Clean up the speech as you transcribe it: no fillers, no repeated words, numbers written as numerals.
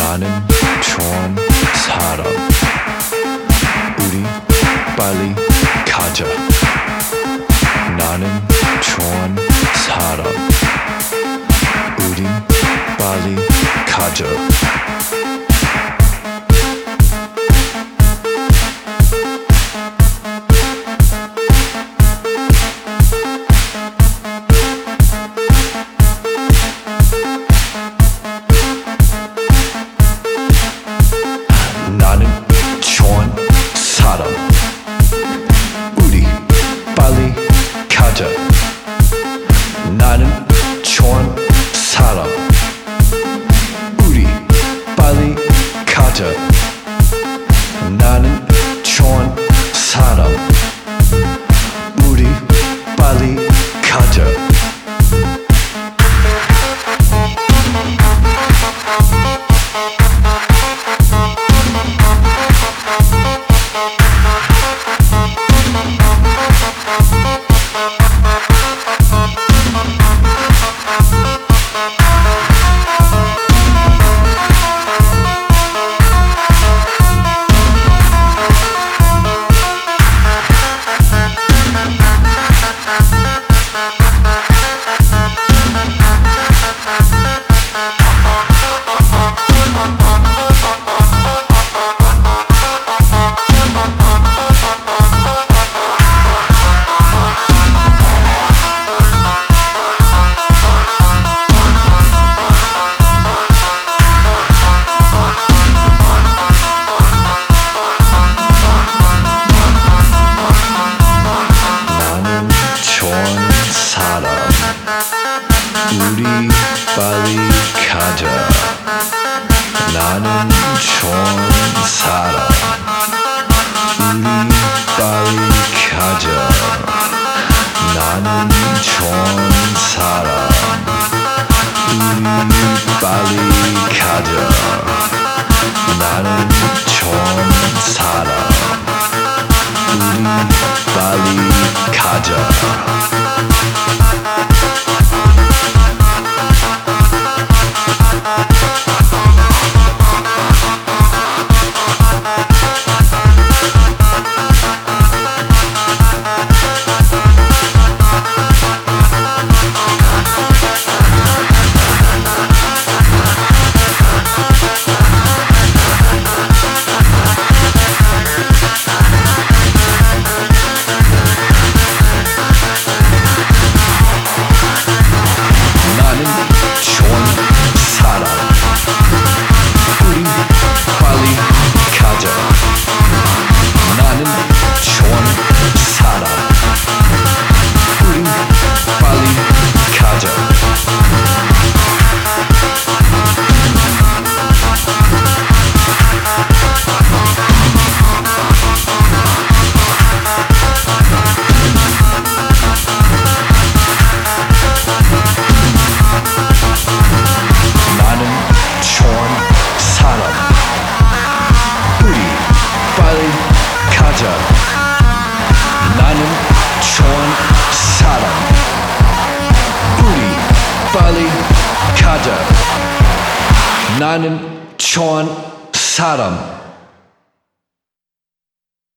나는 좋은 사람. 우리 빨리 가자. 나는 좋은 사람. 우리 빨리 가자. 나는 좋은 사람. 우리 빨리 가자. 나는 좋은 사람. 우리 빨리 가자. 나는 좋은 사람. 우리 빨리 가자. 우리 빨리 가자. 나는 좋은 사람. 우리 빨리 가자. 나는 좋은 사람. 우리 빨리 가자. 나는 좋은 사람. 우리 빨리 가자. 나는 좋은 사람. 우리 빨리 가자. 나는 좋은 사람.